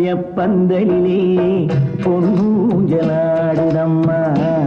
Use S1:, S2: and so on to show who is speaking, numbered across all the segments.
S1: பந்தலிலே பொன்னூஞ்சலாடுதம்மா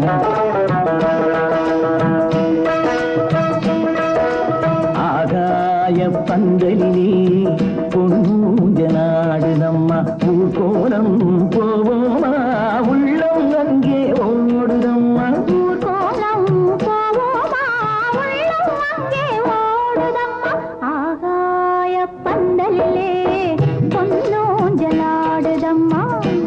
S1: ஆகாய பந்தலிலே பொன்னூஞ்சலாடுதம்மா ஊர்கோலம் போவோமா உள்ளம் அங்கே ஓடுதம்மா
S2: ஊர்கோலம் போவோமா உள்ளம் அங்கே ஓடுதம்மா ஆகாய பந்தலிலே பொன்னூஞ்சலாடுதம்மா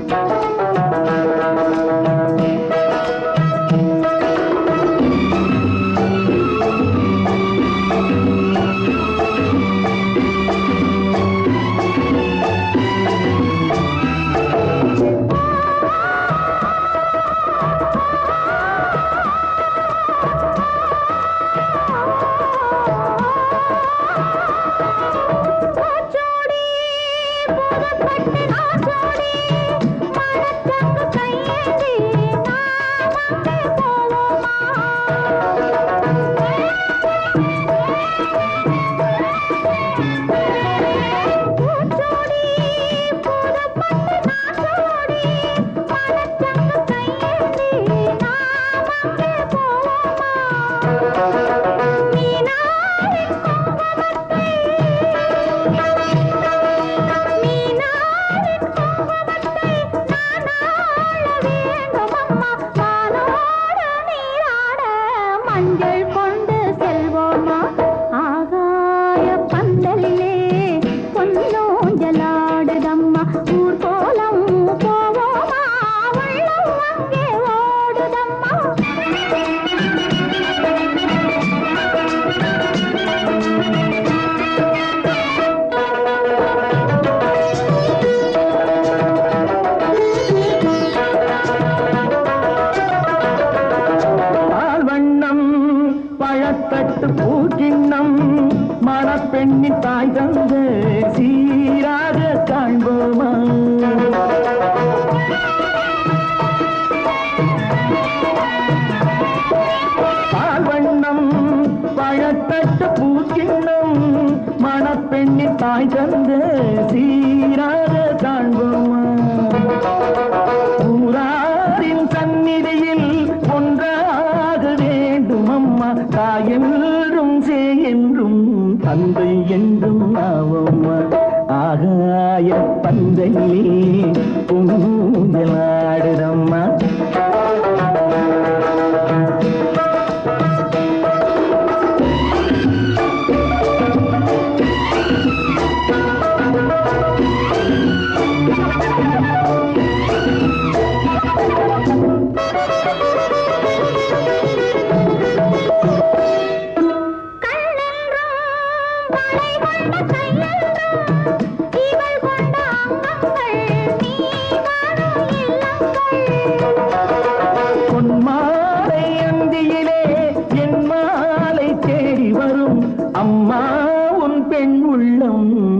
S2: பூக்கிண்ணம் மணப்பெண்ணின் தாய் தந்த சீராக காண்போமா பால்வண்ணம் பழத்தட்டு பூக்கிண்ணம் மணப்பெண்ணின் தாய் தந்த சீராக காண்போமா ஊராரின் சந்நிதியில் ஒன்றாக வேண்டும் அம்மா தாயென்றும் என்றும் தந்தை என்றும் நாவம்மா ஆகாய பந்தலிலே பொன்னூஞ்சலாடுதம்மா பொன்மாலை அந்தியிலே என் மாலை தேடி வரும் அம்மா உன் பெண் உள்ளம்